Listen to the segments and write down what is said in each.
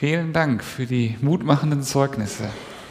Vielen Dank für die mutmachenden Zeugnisse.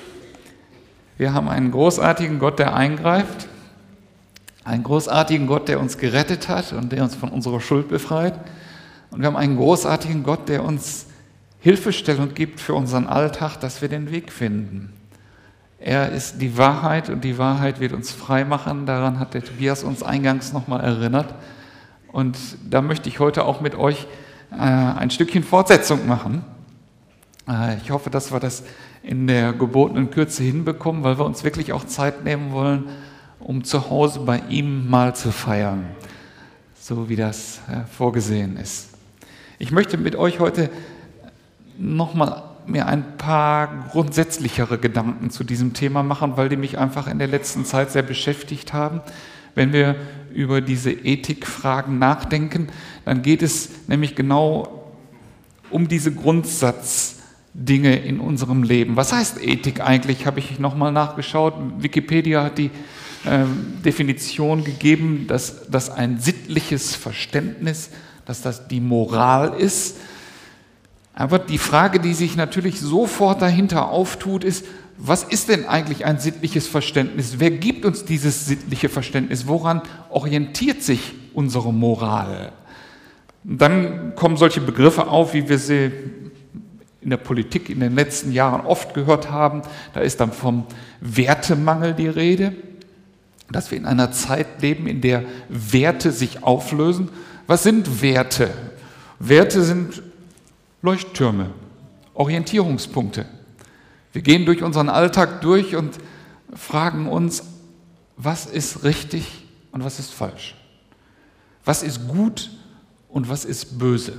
Wir haben einen großartigen Gott, der eingreift, einen großartigen Gott, der uns gerettet hat und der uns von unserer Schuld befreit. Und wir haben einen großartigen Gott, der uns Hilfestellung gibt für unseren Alltag, dass wir den Weg finden. Er ist die Wahrheit und die Wahrheit wird uns frei machen. Daran hat der Tobias uns eingangs nochmal erinnert. Und da möchte ich heute auch mit euch ein Stückchen Fortsetzung machen. Ich hoffe, dass wir das in der gebotenen Kürze hinbekommen, weil wir uns wirklich auch Zeit nehmen wollen, um zu Hause bei ihm mal zu feiern, so wie das vorgesehen ist. Ich möchte mit euch heute nochmal mir ein paar grundsätzlichere Gedanken zu diesem Thema machen, weil die mich einfach in der letzten Zeit sehr beschäftigt haben. Wenn wir über diese Ethikfragen nachdenken, dann geht es nämlich genau um diese Grundsatzdinge in unserem Leben. Was heißt Ethik eigentlich? Habe ich nochmal nachgeschaut. Wikipedia hat die Definition gegeben, dass das ein sittliches Verständnis, dass das die Moral ist. Aber die Frage, die sich natürlich sofort dahinter auftut, ist, was ist denn eigentlich ein sittliches Verständnis? Wer gibt uns dieses sittliche Verständnis? Woran orientiert sich unsere Moral? Und dann kommen solche Begriffe auf, wie wir sie in der Politik in den letzten Jahren oft gehört haben. Da ist dann vom Wertemangel die Rede, dass wir in einer Zeit leben, in der Werte sich auflösen. Was sind Werte? Werte sind Leuchttürme, Orientierungspunkte. Wir gehen durch unseren Alltag durch und fragen uns, was ist richtig und was ist falsch? Was ist gut und was ist böse?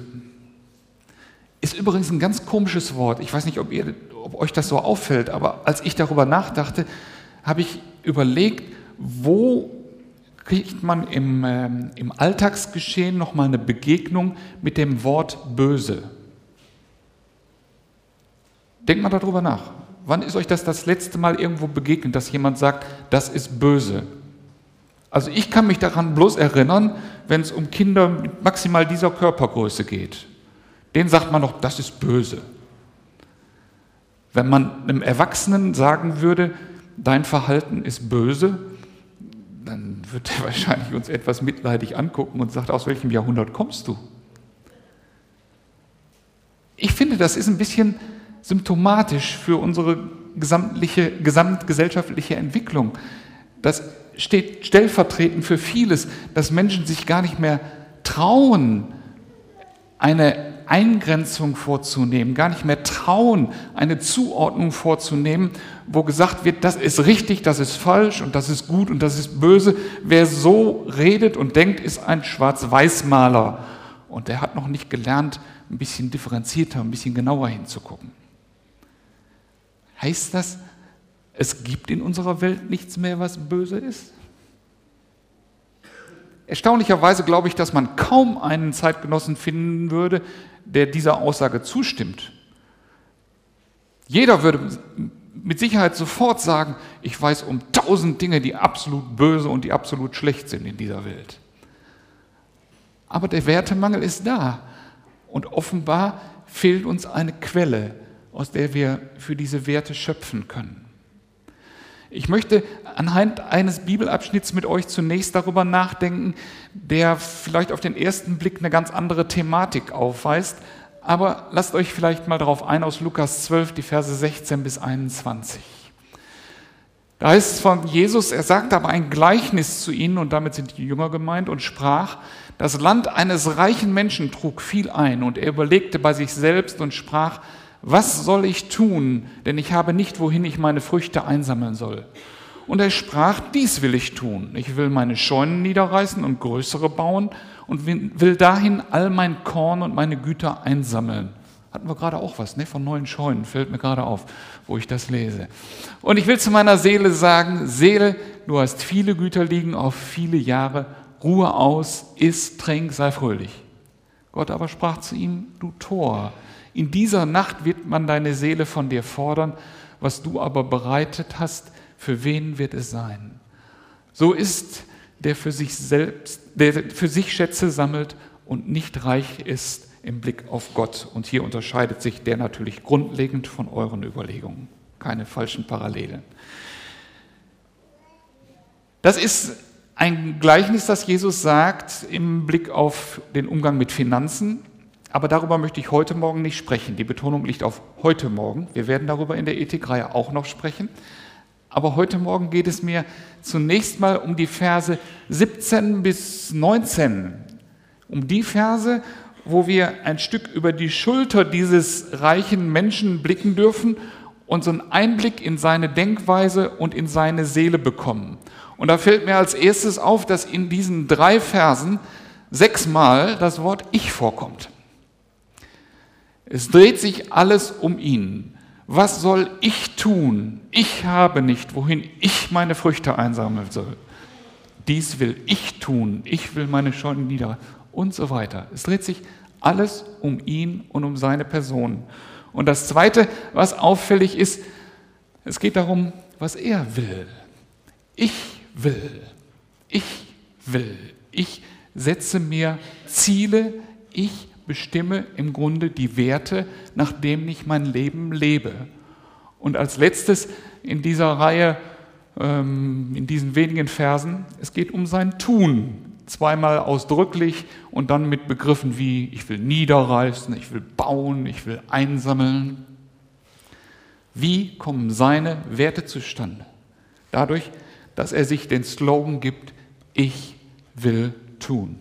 Ist übrigens ein ganz komisches Wort. Ich weiß nicht, ob euch das so auffällt, aber als ich darüber nachdachte, habe ich überlegt, wo kriegt man im Alltagsgeschehen nochmal eine Begegnung mit dem Wort böse? Denkt mal darüber nach. Wann ist euch das letzte Mal irgendwo begegnet, dass jemand sagt, das ist böse? Also ich kann mich daran bloß erinnern, wenn es um Kinder mit maximal dieser Körpergröße geht. Denen sagt man doch, das ist böse. Wenn man einem Erwachsenen sagen würde, dein Verhalten ist böse, dann wird er wahrscheinlich uns etwas mitleidig angucken und sagt, aus welchem Jahrhundert kommst du? Ich finde, das ist ein bisschen symptomatisch für unsere gesamtgesellschaftliche Entwicklung. Das steht stellvertretend für vieles, dass Menschen sich gar nicht mehr trauen, eine Eingrenzung vorzunehmen, gar nicht mehr trauen, eine Zuordnung vorzunehmen, wo gesagt wird, das ist richtig, das ist falsch und das ist gut und das ist böse. Wer so redet und denkt, ist ein Schwarz-Weiß-Maler und der hat noch nicht gelernt, ein bisschen differenzierter, ein bisschen genauer hinzugucken. Heißt das, es gibt in unserer Welt nichts mehr, was böse ist? Erstaunlicherweise glaube ich, dass man kaum einen Zeitgenossen finden würde, der dieser Aussage zustimmt. Jeder würde mit Sicherheit sofort sagen, ich weiß um 1000 Dinge, die absolut böse und die absolut schlecht sind in dieser Welt. Aber der Wertemangel ist da und offenbar fehlt uns eine Quelle, aus der wir für diese Werte schöpfen können. Ich möchte anhand eines Bibelabschnitts mit euch zunächst darüber nachdenken, der vielleicht auf den ersten Blick eine ganz andere Thematik aufweist, aber lasst euch vielleicht mal darauf ein, aus Lukas 12, die Verse 16 bis 21. Da heißt es von Jesus, er sagte aber ein Gleichnis zu ihnen, und damit sind die Jünger gemeint, und sprach, das Land eines reichen Menschen trug viel ein, und er überlegte bei sich selbst und sprach, was soll ich tun, denn ich habe nicht, wohin ich meine Früchte einsammeln soll. Und er sprach, dies will ich tun. Ich will meine Scheunen niederreißen und größere bauen und will dahin all mein Korn und meine Güter einsammeln. Hatten wir gerade auch was, ne? Von neuen Scheunen, fällt mir gerade auf, wo ich das lese. Und ich will zu meiner Seele sagen, Seele, du hast viele Güter liegen auf viele Jahre, Ruhe aus, iss, trink, sei fröhlich. Gott aber sprach zu ihm, du Tor, in dieser Nacht wird man deine Seele von dir fordern, was du aber bereitet hast, für wen wird es sein? So ist der für sich Schätze sammelt und nicht reich ist im Blick auf Gott. Und hier unterscheidet sich der natürlich grundlegend von euren Überlegungen. Keine falschen Parallelen. Das ist ein Gleichnis, das Jesus sagt im Blick auf den Umgang mit Finanzen. Aber darüber möchte ich heute Morgen nicht sprechen. Die Betonung liegt auf heute Morgen. Wir werden darüber in der Ethikreihe auch noch sprechen. Aber heute Morgen geht es mir zunächst mal um die Verse 17 bis 19. Um die Verse, wo wir ein Stück über die Schulter dieses reichen Menschen blicken dürfen und so einen Einblick in seine Denkweise und in seine Seele bekommen. Und da fällt mir als erstes auf, dass in diesen 3 Versen 6-mal das Wort Ich vorkommt. Es dreht sich alles um ihn. Was soll ich tun? Ich habe nicht, wohin ich meine Früchte einsammeln soll. Dies will ich tun. Ich will meine Scheunen nieder und so weiter. Es dreht sich alles um ihn und um seine Person. Und das Zweite, was auffällig ist, es geht darum, was er will. Ich will. Ich will. Ich setze mir Ziele. Ich bestimme im Grunde die Werte, nach denen ich mein Leben lebe. Und als letztes in dieser Reihe, in diesen wenigen Versen, es geht um sein Tun. 2-mal ausdrücklich und dann mit Begriffen wie ich will niederreißen, ich will bauen, ich will einsammeln. Wie kommen seine Werte zustande? Dadurch, dass er sich den Slogan gibt, ich will tun.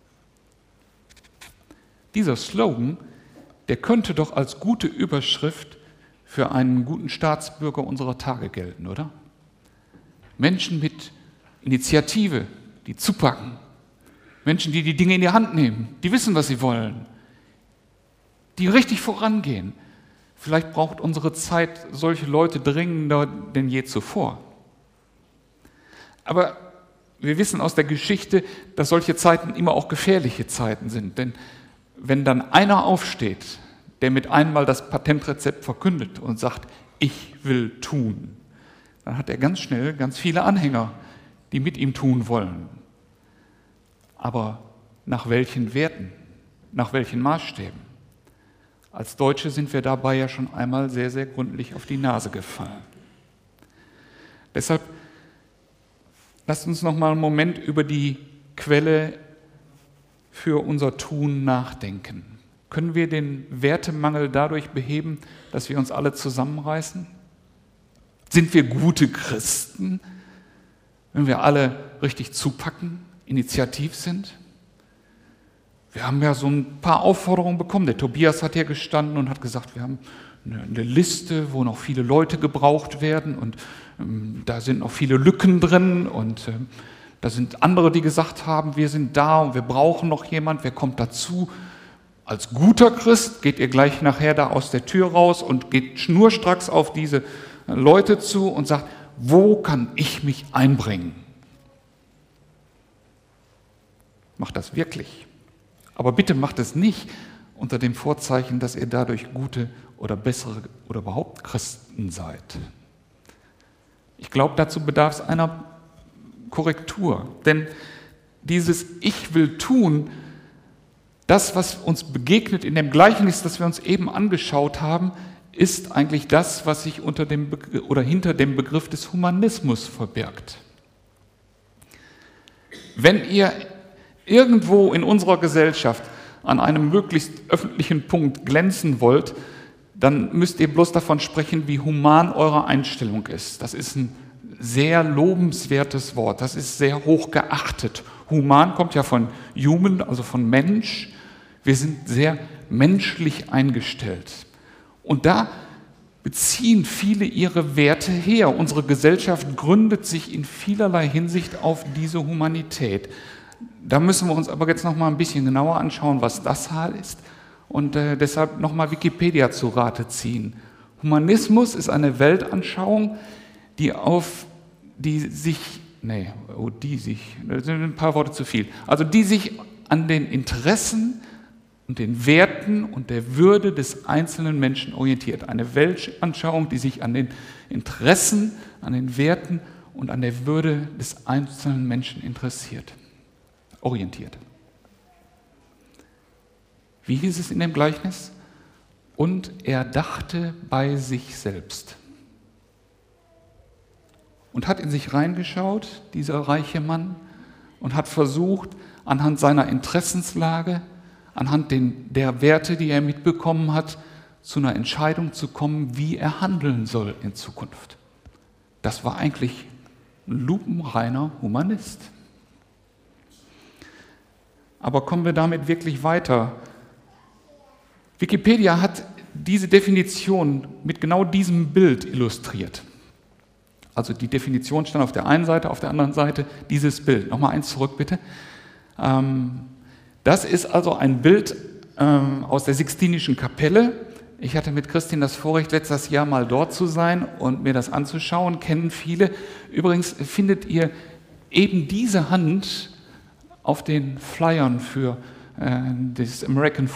Dieser Slogan, der könnte doch als gute Überschrift für einen guten Staatsbürger unserer Tage gelten, oder? Menschen mit Initiative, die zupacken. Menschen, die die Dinge in die Hand nehmen, die wissen, was sie wollen, die richtig vorangehen. Vielleicht braucht unsere Zeit solche Leute dringender denn je zuvor. Aber wir wissen aus der Geschichte, dass solche Zeiten immer auch gefährliche Zeiten sind, denn wenn dann einer aufsteht, der mit einmal das Patentrezept verkündet und sagt, ich will tun, dann hat er ganz schnell ganz viele Anhänger, die mit ihm tun wollen. Aber nach welchen Werten, nach welchen Maßstäben? Als Deutsche sind wir dabei ja schon einmal sehr, sehr gründlich auf die Nase gefallen. Deshalb lasst uns noch mal einen Moment über die Quelle für unser Tun nachdenken. Können wir den Wertemangel dadurch beheben, dass wir uns alle zusammenreißen? Sind wir gute Christen, wenn wir alle richtig zupacken, initiativ sind? Wir haben ja so ein paar Aufforderungen bekommen. Der Tobias hat hier gestanden und hat gesagt, wir haben eine Liste, wo noch viele Leute gebraucht werden und da sind noch viele Lücken drin und da sind andere, die gesagt haben, wir sind da und wir brauchen noch jemand, wer kommt dazu? Als guter Christ geht ihr gleich nachher da aus der Tür raus und geht schnurstracks auf diese Leute zu und sagt, wo kann ich mich einbringen? Macht das wirklich. Aber bitte macht es nicht unter dem Vorzeichen, dass ihr dadurch gute oder bessere oder überhaupt Christen seid. Ich glaube, dazu bedarf es einer Korrektur. Denn dieses Ich will tun, das, was uns begegnet in dem Gleichnis, das wir uns eben angeschaut haben, ist eigentlich das, was sich unter dem oder hinter dem Begriff des Humanismus verbirgt. Wenn ihr irgendwo in unserer Gesellschaft an einem möglichst öffentlichen Punkt glänzen wollt, dann müsst ihr bloß davon sprechen, wie human eure Einstellung ist. Das ist ein sehr lobenswertes Wort, das ist sehr hoch geachtet. Human kommt ja von human, also von Mensch. Wir sind sehr menschlich eingestellt. Und da beziehen viele ihre Werte her. Unsere Gesellschaft gründet sich in vielerlei Hinsicht auf diese Humanität. Da müssen wir uns aber jetzt noch mal ein bisschen genauer anschauen, was das heißt und deshalb noch mal Wikipedia zu Rate ziehen. Humanismus ist eine Weltanschauung, die sich an den Interessen und den Werten und der Würde des einzelnen Menschen orientiert. Eine Weltanschauung, die sich an den Interessen, an den Werten und an der Würde des einzelnen Menschen orientiert. Wie hieß es in dem Gleichnis? Und er dachte bei sich selbst. Und hat in sich reingeschaut, dieser reiche Mann, und hat versucht, anhand seiner Interessenslage, anhand der Werte, die er mitbekommen hat, zu einer Entscheidung zu kommen, wie er handeln soll in Zukunft. Das war eigentlich ein lupenreiner Humanist. Aber kommen wir damit wirklich weiter? Wikipedia hat diese Definition mit genau diesem Bild illustriert. Also die Definition stand auf der einen Seite, auf der anderen Seite dieses Bild. Nochmal eins zurück, bitte. Das ist also ein Bild aus der Sixtinischen Kapelle. Ich hatte mit Christine das Vorrecht, letztes Jahr mal dort zu sein und mir das anzuschauen, kennen viele. Übrigens findet ihr eben diese Hand auf den Flyern für das American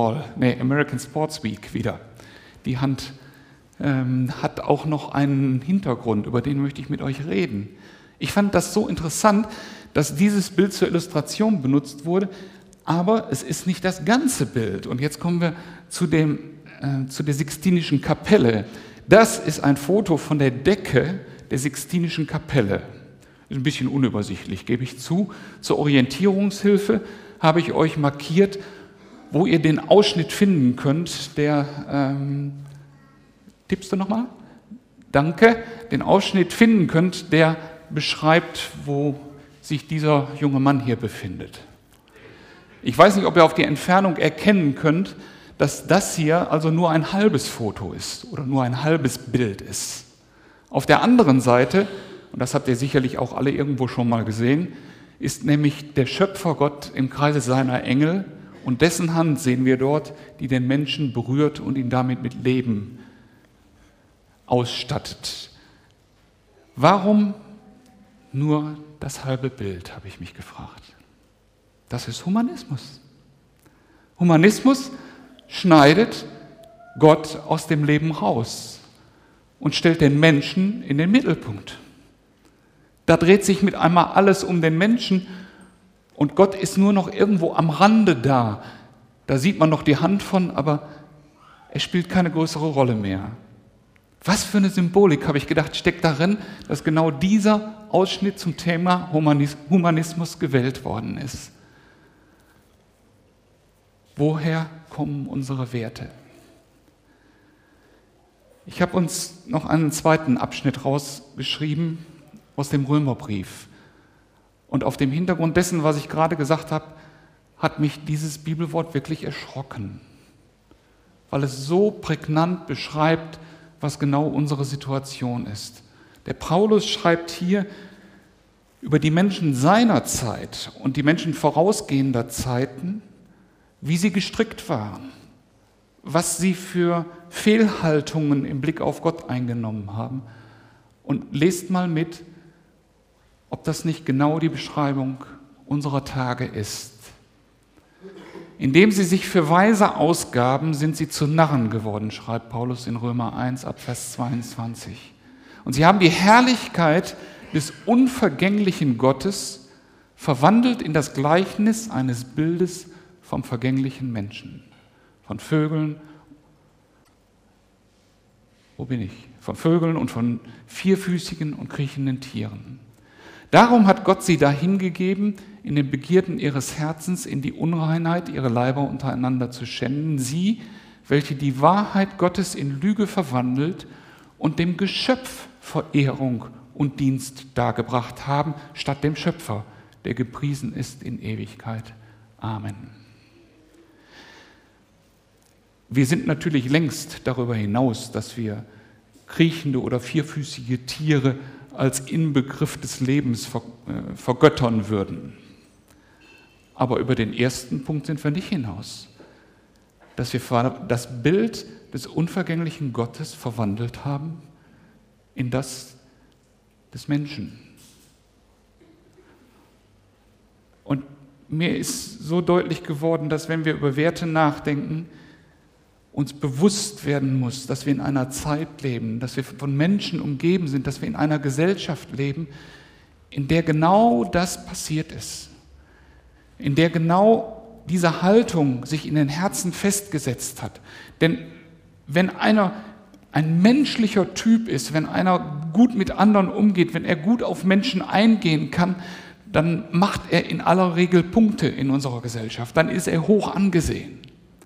Sports Week wieder. Die Hand hat auch noch einen Hintergrund, über den möchte ich mit euch reden. Ich fand das so interessant, dass dieses Bild zur Illustration benutzt wurde, aber es ist nicht das ganze Bild. Und jetzt kommen wir zu der Sixtinischen Kapelle. Das ist ein Foto von der Decke der Sixtinischen Kapelle. Ist ein bisschen unübersichtlich, gebe ich zu. Zur Orientierungshilfe habe ich euch markiert, wo ihr den Ausschnitt finden könnt, der, tippst du nochmal? Danke, den Ausschnitt finden könnt, der beschreibt, wo sich dieser junge Mann hier befindet. Ich weiß nicht, ob ihr auf die Entfernung erkennen könnt, dass das hier also nur ein halbes Foto ist oder nur ein halbes Bild ist. Auf der anderen Seite, und das habt ihr sicherlich auch alle irgendwo schon mal gesehen, ist nämlich der Schöpfergott im Kreise seiner Engel und dessen Hand sehen wir dort, die den Menschen berührt und ihn damit mit Leben ausstattet. Warum nur das halbe Bild, habe ich mich gefragt. Das ist Humanismus. Humanismus schneidet Gott aus dem Leben raus und stellt den Menschen in den Mittelpunkt. Da dreht sich mit einmal alles um den Menschen und Gott ist nur noch irgendwo am Rande da. Da sieht man noch die Hand von, aber er spielt keine größere Rolle mehr. Was für eine Symbolik, habe ich gedacht, steckt darin, dass genau dieser Ausschnitt zum Thema Humanismus gewählt worden ist. Woher kommen unsere Werte? Ich habe uns noch einen zweiten Abschnitt rausgeschrieben aus dem Römerbrief. Und auf dem Hintergrund dessen, was ich gerade gesagt habe, hat mich dieses Bibelwort wirklich erschrocken, weil es so prägnant beschreibt, was genau unsere Situation ist. Der Paulus schreibt hier über die Menschen seiner Zeit und die Menschen vorausgehender Zeiten, wie sie gestrickt waren, was sie für Fehlhaltungen im Blick auf Gott eingenommen haben. Und lest mal mit, ob das nicht genau die Beschreibung unserer Tage ist. Indem sie sich für Weise ausgaben, sind sie zu Narren geworden, schreibt Paulus in Römer 1 ab Vers 22. Und sie haben die Herrlichkeit des unvergänglichen Gottes verwandelt in das Gleichnis eines Bildes vom vergänglichen Menschen, von Vögeln, von Vögeln und von vierfüßigen und kriechenden Tieren. Darum hat Gott sie dahingegeben, in den Begierden ihres Herzens, in die Unreinheit, ihre Leiber untereinander zu schänden, sie, welche die Wahrheit Gottes in Lüge verwandelt und dem Geschöpf Verehrung und Dienst dargebracht haben, statt dem Schöpfer, der gepriesen ist in Ewigkeit. Amen. Wir sind natürlich längst darüber hinaus, dass wir kriechende oder vierfüßige Tiere als Inbegriff des Lebens vergöttern würden. Aber über den ersten Punkt sind wir nicht hinaus, dass wir das Bild des unvergänglichen Gottes verwandelt haben in das des Menschen. Und mir ist so deutlich geworden, dass wenn wir über Werte nachdenken, uns bewusst werden muss, dass wir in einer Zeit leben, dass wir von Menschen umgeben sind, dass wir in einer Gesellschaft leben, in der genau das passiert ist, in der genau diese Haltung sich in den Herzen festgesetzt hat. Denn wenn einer ein menschlicher Typ ist, wenn einer gut mit anderen umgeht, wenn er gut auf Menschen eingehen kann, dann macht er in aller Regel Punkte in unserer Gesellschaft. Dann ist er hoch angesehen.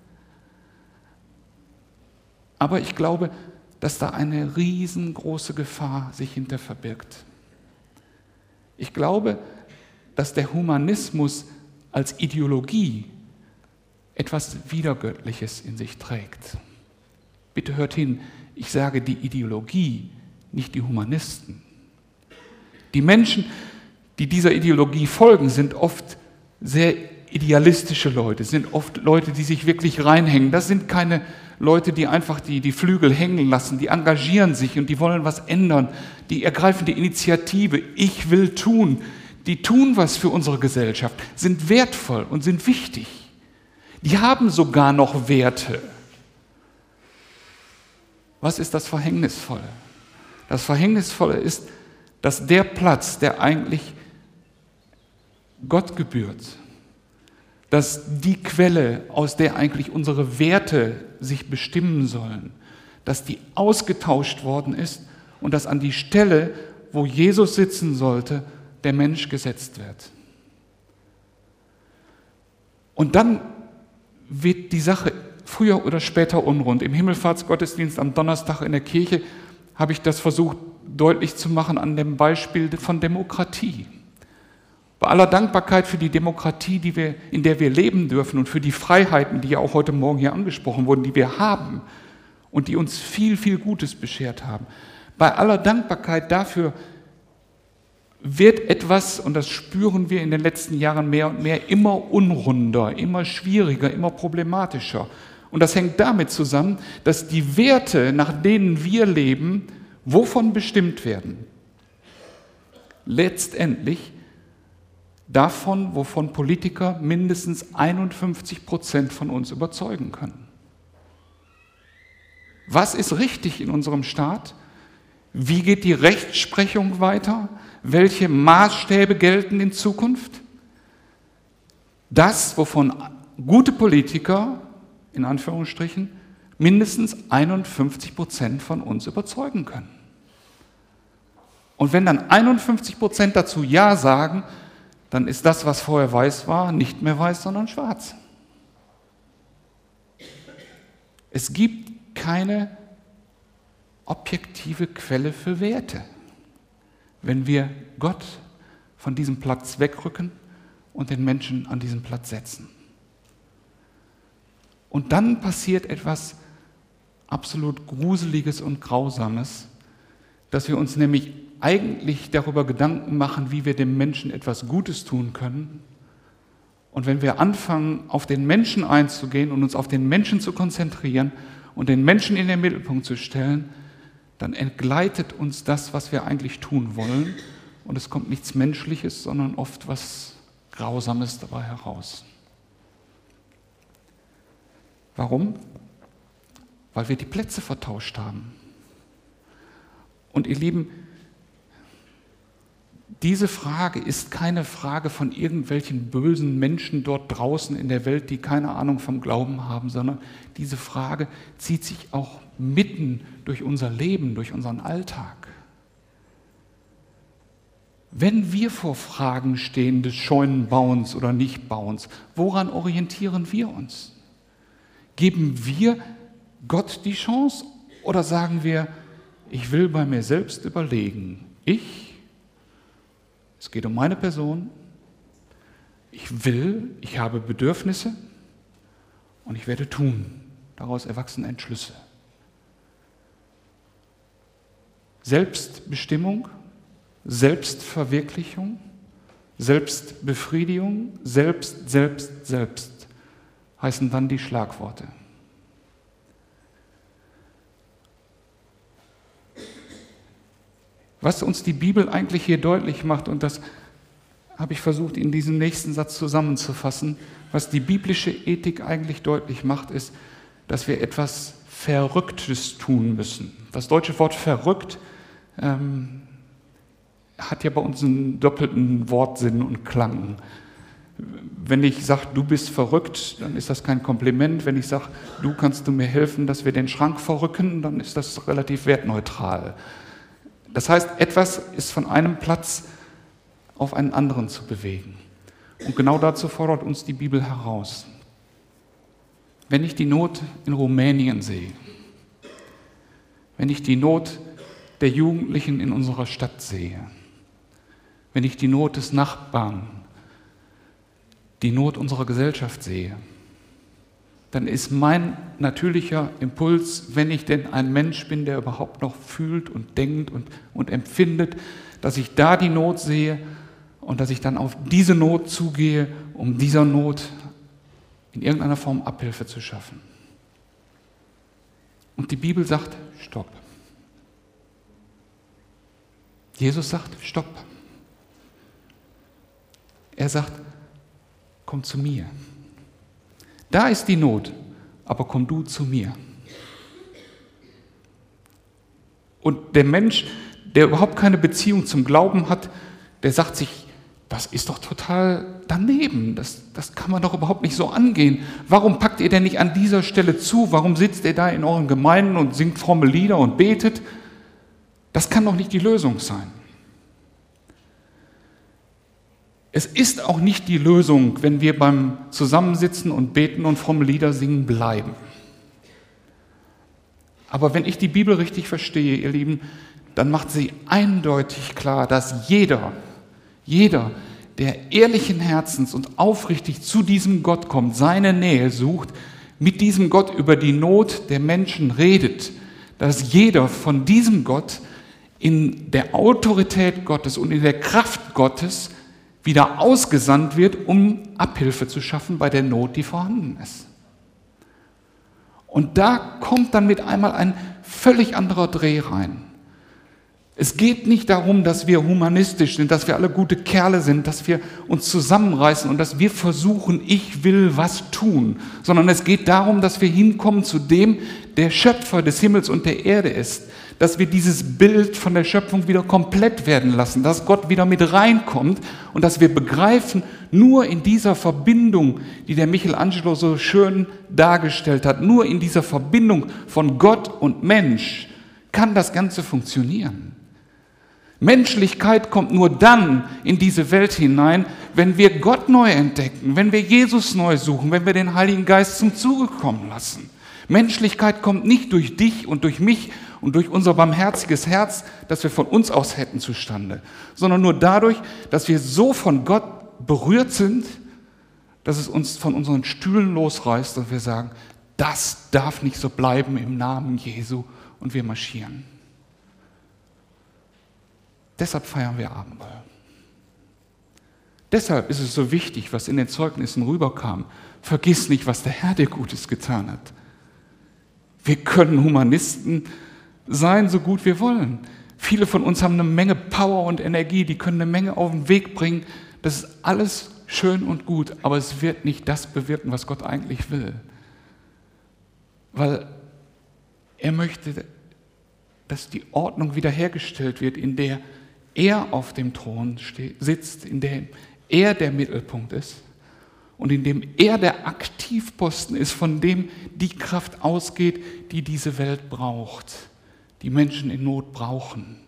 Aber ich glaube, dass da eine riesengroße Gefahr sich hinter verbirgt. Ich glaube, dass der Humanismus als Ideologie etwas Widergöttliches in sich trägt. Bitte hört hin, ich sage die Ideologie, nicht die Humanisten. Die Menschen, die dieser Ideologie folgen, sind oft sehr idealistische Leute, sind oft Leute, die sich wirklich reinhängen. Das sind keine Leute, die einfach die Flügel hängen lassen, die engagieren sich und die wollen was ändern, die ergreifen die Initiative, ich will tun, die tun was für unsere Gesellschaft, sind wertvoll und sind wichtig. Die haben sogar noch Werte. Was ist das Verhängnisvolle? Das Verhängnisvolle ist, dass der Platz, der eigentlich Gott gebührt, dass die Quelle, aus der eigentlich unsere Werte sich bestimmen sollen, dass die ausgetauscht worden ist und dass an die Stelle, wo Jesus sitzen sollte, der Mensch gesetzt wird. Und dann wird die Sache früher oder später unrund. Im Himmelfahrtsgottesdienst am Donnerstag in der Kirche habe ich das versucht deutlich zu machen an dem Beispiel von Demokratie. Bei aller Dankbarkeit für die Demokratie, in der wir leben dürfen und für die Freiheiten, die ja auch heute Morgen hier angesprochen wurden, die wir haben und die uns viel, viel Gutes beschert haben. Bei aller Dankbarkeit dafür wird etwas, und das spüren wir in den letzten Jahren mehr und mehr, immer unrunder, immer schwieriger, immer problematischer. Und das hängt damit zusammen, dass die Werte, nach denen wir leben, wovon bestimmt werden? Letztendlich davon, wovon Politiker mindestens 51% von uns überzeugen können. Was ist richtig in unserem Staat? Wie geht die Rechtsprechung weiter? Welche Maßstäbe gelten in Zukunft? Das, wovon gute Politiker, in Anführungsstrichen, mindestens 51% von uns überzeugen können. Und wenn dann 51% dazu Ja sagen, dann ist das, was vorher weiß war, nicht mehr weiß, sondern schwarz. Es gibt keine objektive Quelle für Werte, wenn wir Gott von diesem Platz wegrücken und den Menschen an diesen Platz setzen. Und dann passiert etwas absolut Gruseliges und Grausames, dass wir uns nämlich eigentlich darüber Gedanken machen, wie wir dem Menschen etwas Gutes tun können. Und wenn wir anfangen, auf den Menschen einzugehen und uns auf den Menschen zu konzentrieren und den Menschen in den Mittelpunkt zu stellen, dann entgleitet uns das, was wir eigentlich tun wollen. Und es kommt nichts Menschliches, sondern oft was Grausames dabei heraus. Warum? Weil wir die Plätze vertauscht haben. Und ihr Lieben, diese Frage ist keine Frage von irgendwelchen bösen Menschen dort draußen in der Welt, die keine Ahnung vom Glauben haben, sondern diese Frage zieht sich auch mitten durch unser Leben, durch unseren Alltag. Wenn wir vor Fragen stehen des Scheunenbauens oder Nichtbauens, woran orientieren wir uns? Geben wir Gott die Chance oder sagen wir, ich will bei mir selbst überlegen, es geht um meine Person, ich habe Bedürfnisse und ich werde tun. Daraus erwachsen Entschlüsse. Selbstbestimmung, Selbstverwirklichung, Selbstbefriedigung, selbst heißen dann die Schlagworte. Was uns die Bibel eigentlich hier deutlich macht, und das habe ich versucht in diesem nächsten Satz zusammenzufassen, was die biblische Ethik eigentlich deutlich macht, ist, dass wir etwas Verrücktes tun müssen. Das deutsche Wort verrückt hat ja bei uns einen doppelten Wortsinn und Klang. Wenn ich sage, du bist verrückt, dann ist das kein Kompliment. Wenn ich sage, du kannst du mir helfen, dass wir den Schrank verrücken, dann ist das relativ wertneutral. Das heißt, etwas ist von einem Platz auf einen anderen zu bewegen. Und genau dazu fordert uns die Bibel heraus. Wenn ich die Not in Rumänien sehe, wenn ich die Not der Jugendlichen in unserer Stadt sehe, wenn ich die Not des Nachbarn, die Not unserer Gesellschaft sehe, dann ist mein natürlicher Impuls, wenn ich denn ein Mensch bin, der überhaupt noch fühlt und denkt und empfindet, dass ich da die Not sehe und dass ich dann auf diese Not zugehe, um dieser Not in irgendeiner Form Abhilfe zu schaffen. Und die Bibel sagt, stopp. Jesus sagt, stopp. Er sagt, komm zu mir. Da ist die Not, aber komm du zu mir. Und der Mensch, der überhaupt keine Beziehung zum Glauben hat, der sagt sich, das ist doch total daneben, das kann man doch überhaupt nicht so angehen. Warum packt ihr denn nicht an dieser Stelle zu? Warum sitzt ihr da in euren Gemeinden und singt fromme Lieder und betet? Das kann doch nicht die Lösung sein. Es ist auch nicht die Lösung, wenn wir beim Zusammensitzen und Beten und fromme Lieder singen bleiben. Aber wenn ich die Bibel richtig verstehe, ihr Lieben, dann macht sie eindeutig klar, dass jeder, der ehrlichen Herzens und aufrichtig zu diesem Gott kommt, seine Nähe sucht, mit diesem Gott über die Not der Menschen redet, dass jeder von diesem Gott in der Autorität Gottes und in der Kraft Gottes wieder ausgesandt wird, um Abhilfe zu schaffen bei der Not, die vorhanden ist. Und da kommt dann mit einmal ein völlig anderer Dreh rein. Es geht nicht darum, dass wir humanistisch sind, dass wir alle gute Kerle sind, dass wir uns zusammenreißen und dass wir versuchen, ich will was tun, sondern es geht darum, dass wir hinkommen zu dem, der Schöpfer des Himmels und der Erde ist, dass wir dieses Bild von der Schöpfung wieder komplett werden lassen, dass Gott wieder mit reinkommt und dass wir begreifen, nur in dieser Verbindung, die der Michelangelo so schön dargestellt hat, nur in dieser Verbindung von Gott und Mensch kann das Ganze funktionieren. Menschlichkeit kommt nur dann in diese Welt hinein, wenn wir Gott neu entdecken, wenn wir Jesus neu suchen, wenn wir den Heiligen Geist zum Zuge kommen lassen. Menschlichkeit kommt nicht durch dich und durch mich und durch unser barmherziges Herz, das wir von uns aus hätten, zustande, sondern nur dadurch, dass wir so von Gott berührt sind, dass es uns von unseren Stühlen losreißt und wir sagen, das darf nicht so bleiben im Namen Jesu, und wir marschieren. Deshalb feiern wir Abendmahl. Deshalb ist es so wichtig, was in den Zeugnissen rüberkam. Vergiss nicht, was der Herr dir Gutes getan hat. Wir können Humanisten sein, so gut wir wollen. Viele von uns haben eine Menge Power und Energie, die können eine Menge auf den Weg bringen. Das ist alles schön und gut, aber es wird nicht das bewirken, was Gott eigentlich will. Weil er möchte, dass die Ordnung wiederhergestellt wird, in der er auf dem Thron sitzt, in dem er der Mittelpunkt ist und in dem er der Aktivposten ist, von dem die Kraft ausgeht, die diese Welt braucht, die Menschen in Not brauchen.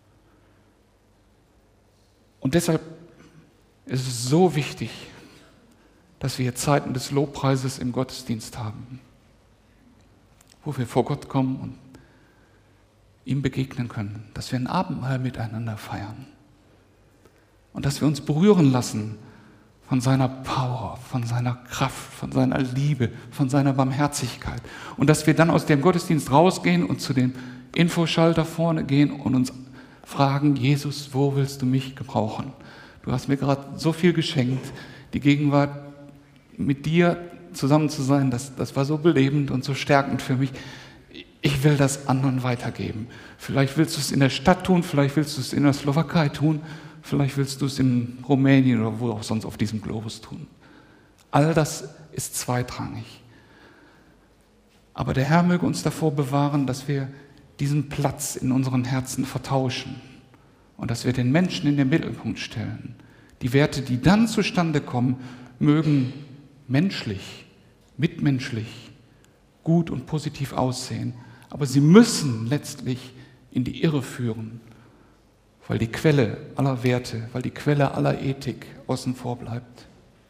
Und deshalb ist es so wichtig, dass wir Zeiten des Lobpreises im Gottesdienst haben, wo wir vor Gott kommen und ihm begegnen können, dass wir ein Abendmahl miteinander feiern und dass wir uns berühren lassen von seiner Power, von seiner Kraft, von seiner Liebe, von seiner Barmherzigkeit und dass wir dann aus dem Gottesdienst rausgehen und zu dem Infoschalter vorne gehen und uns fragen, Jesus, wo willst du mich gebrauchen? Du hast mir gerade so viel geschenkt, die Gegenwart mit dir zusammen zu sein, das war so belebend und so stärkend für mich. Ich will das anderen weitergeben. Vielleicht willst du es in der Stadt tun, vielleicht willst du es in der Slowakei tun, vielleicht willst du es in Rumänien oder wo auch sonst auf diesem Globus tun. All das ist zweitrangig. Aber der Herr möge uns davor bewahren, dass wir diesen Platz in unseren Herzen vertauschen und dass wir den Menschen in den Mittelpunkt stellen. Die Werte, die dann zustande kommen, mögen menschlich, mitmenschlich, gut und positiv aussehen, aber sie müssen letztlich in die Irre führen, weil die Quelle aller Werte, weil die Quelle aller Ethik außen vor bleibt.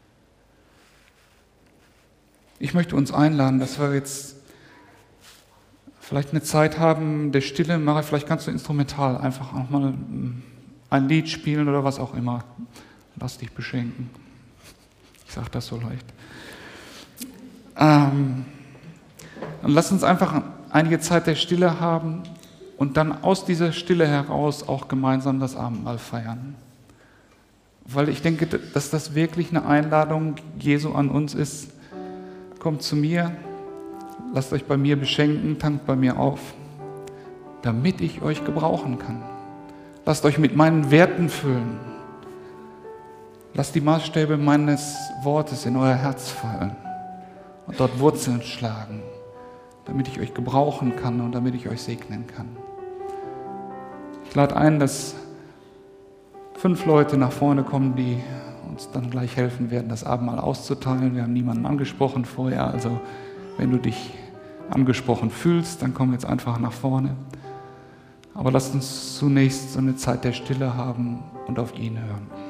Ich möchte uns einladen, dass wir jetzt vielleicht eine Zeit haben der Stille. Mache vielleicht kannst du instrumental einfach auch mal ein Lied spielen oder was auch immer. Lass dich beschenken. Ich sage das so leicht. Dann lass uns einfach einige Zeit der Stille haben und dann aus dieser Stille heraus auch gemeinsam das Abendmahl feiern. Weil ich denke, dass das wirklich eine Einladung Jesu an uns ist. Kommt zu mir, lasst euch bei mir beschenken, tankt bei mir auf, damit ich euch gebrauchen kann. Lasst euch mit meinen Werten füllen. Lasst die Maßstäbe meines Wortes in euer Herz fallen und dort Wurzeln schlagen, damit ich euch gebrauchen kann und damit ich euch segnen kann. Ich lade ein, dass 5 Leute nach vorne kommen, die uns dann gleich helfen werden, das Abendmahl auszuteilen. Wir haben niemanden angesprochen vorher, also wenn du dich angesprochen fühlst, dann komm jetzt einfach nach vorne. Aber lasst uns zunächst so eine Zeit der Stille haben und auf ihn hören.